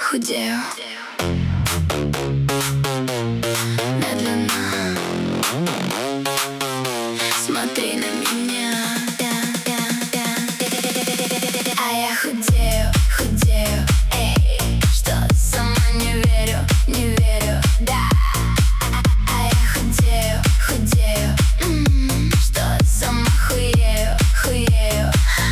худею медленно. Смотри на меня, а я худею, худею, эй, что сама не верю, не верю, да. А я худею, худею, что сама хуею, хуею.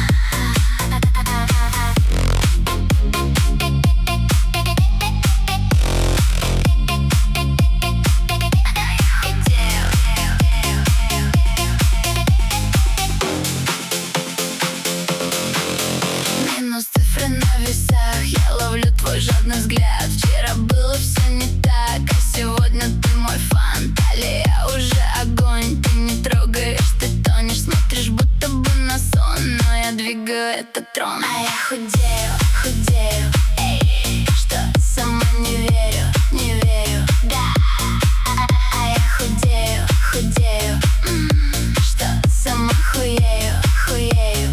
Минус цифры на весах, я ловлю твой жадный взгляд. Вчера было все не так, а сегодня ты мой фан. Талия уже огонь, ты не трогаешь, ты тонешь. Смотришь будто бы на сон, но я двигаю этот трон. А я худею, худею, эй, что сама не верю, не верю, да. А я худею, худею, что сама хуею, хуею.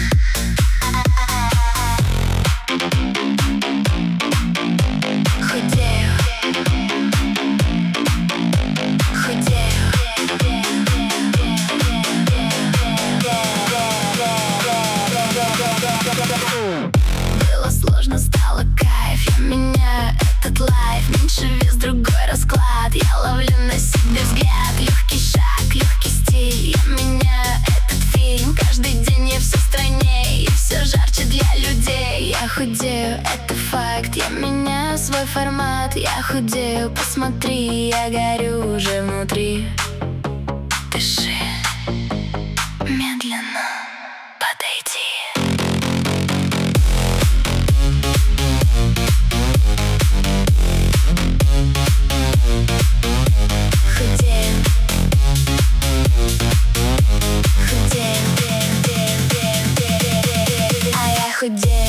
Было сложно, стало кайф. Я меняю этот лайф. Меньше вес, другой расклад. Я ловлю на себе взгляд. Легкий шаг, легкий стиль. Я меняю этот фильм. Каждый день я все стройнее и все жарче для людей. Я худею, это факт. Я меняю свой формат. Я худею, посмотри. Я горю уже внутри. Дыши медленно, подойди. Худею, а я худею.